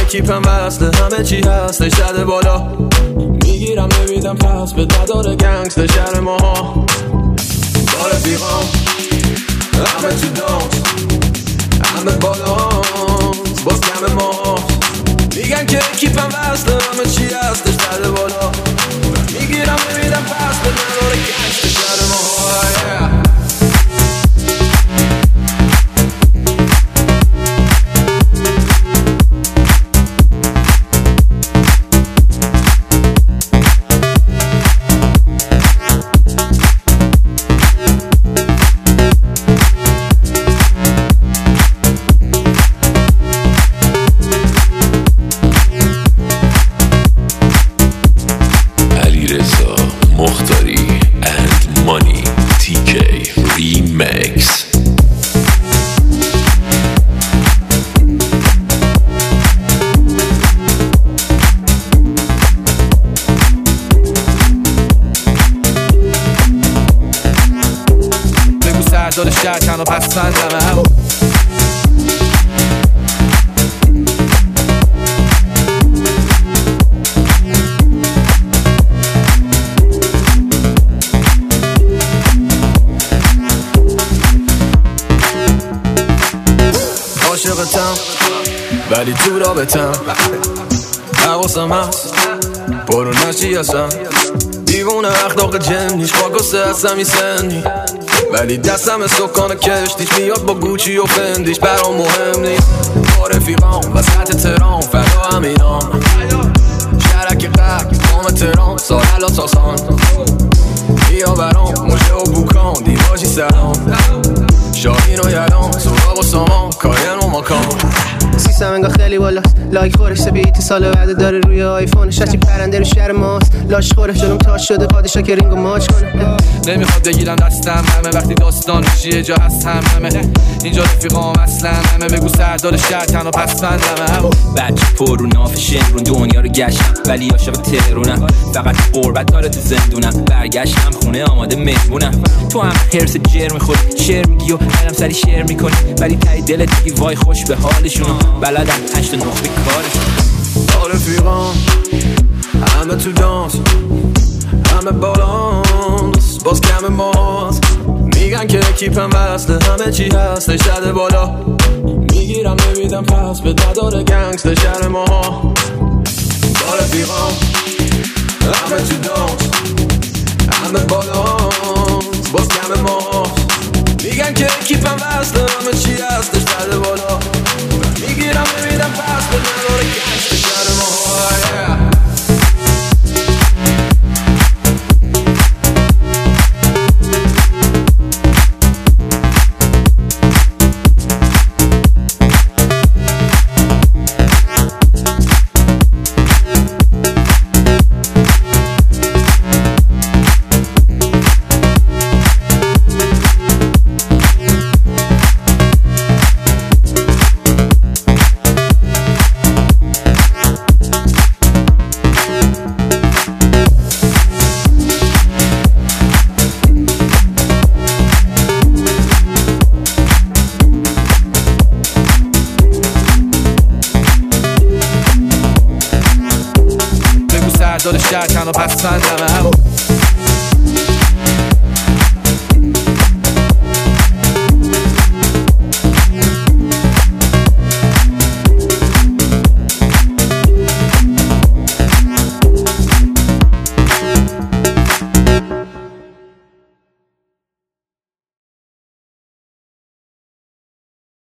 کیپم وصله همه چی هست شده بالا میگیرم نمیدم پس به نداره گنگست شهر ماها با رفیقام همه تو دانس همه بالانس باز کم ما میگن که کیپم وصله همه چی هست شده بالا میگیرم نمیدم پس به نداره گنگست شهر ماها داره شهر تنها پسندمه همون عاشقتم ولی تو رابطم حواسم هست برو نشی هستم دیوونه اخلاق جنیش خاکسته هستم سنی ولی دستم سکان کشتیش میاد با گوچی و فندیش برام مهم نیست با رفیقام وسط ترام فردا همینام شرک قرق قام ترام سارلا ساسان بیا برام مجه و بوکان دیواجی سلام شاهین و یلام سراغ و سامان کارین و ماکان سیستم انگاه خیلی بالاست لایک خورش بیت سال بعد داره روی آیفونش هرچی پرنده رو شهر ماست لاش خورش جلوم تاش شده پادشاه که رینگو ماچ کنه نمیخواد بگیرم دستم همه وقتی داستان میشه جا هستم همه اینجا رفیقام اصلا همه بگو سردار شهر تنها پسندمه همه بچه پر رو ناف شمرون دنیا رو گشتم ولی عاشق تهرونم فقط قربت داره تو زندونم برگشتم خونه آماده مهمونم تو هم هرس جر میخوری شعر میگی و هرم سری شعر میکنی ولی تای دلت میگی وای خوش به حالشون بلدم 8 تا نقطه کارشون با رفیقام همه تو دانس همه بالانس باز کم ماست میگن که کیپم وصله همه چی هست شده بالا میگیرم نمیدم پس به نداره گنگست شهر ماها با رفیقام همه تو دانس همه بالانس باز کم ماست میگن که کیپم وصله همه چی هست شده بالا میگیرم نمیدم پس به نداره گنگست شهر ماها داره شهر تنها پسندمه همون